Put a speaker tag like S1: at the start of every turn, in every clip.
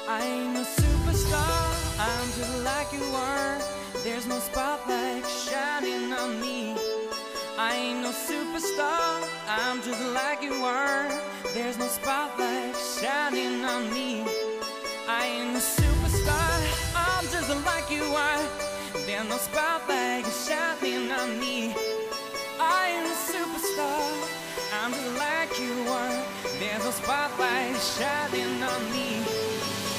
S1: I ain't no superstar, I'm just like you are. There's no spotlight shining on me. I ain't no superstar, I'm just like you are. There's no spotlight shining on me. I ain't no superstar, I'm just like you are. There's no spotlight shining on me. I ain't a superstar, I'm just like you are. There's no spotlight shining on me.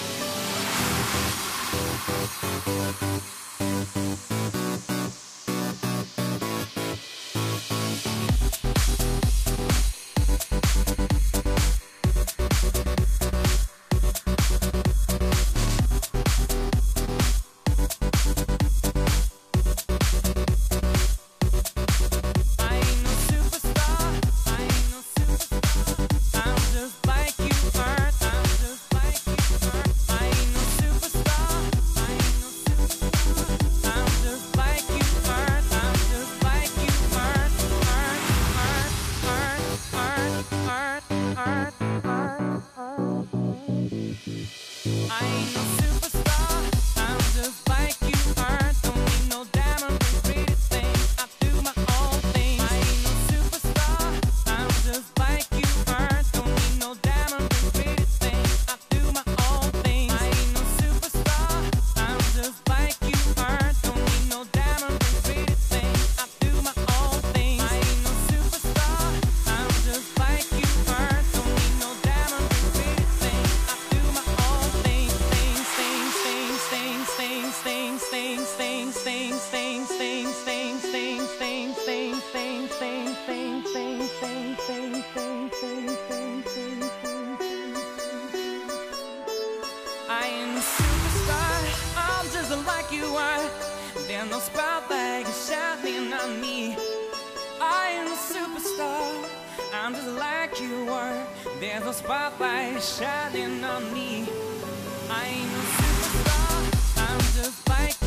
S1: I ain't a superstar, I'm just like you are. There's no spotlight shining on me. I ain't a superstar, I'm just like you are. There's no spotlight shining on me. I ain't no superstar, I'm just like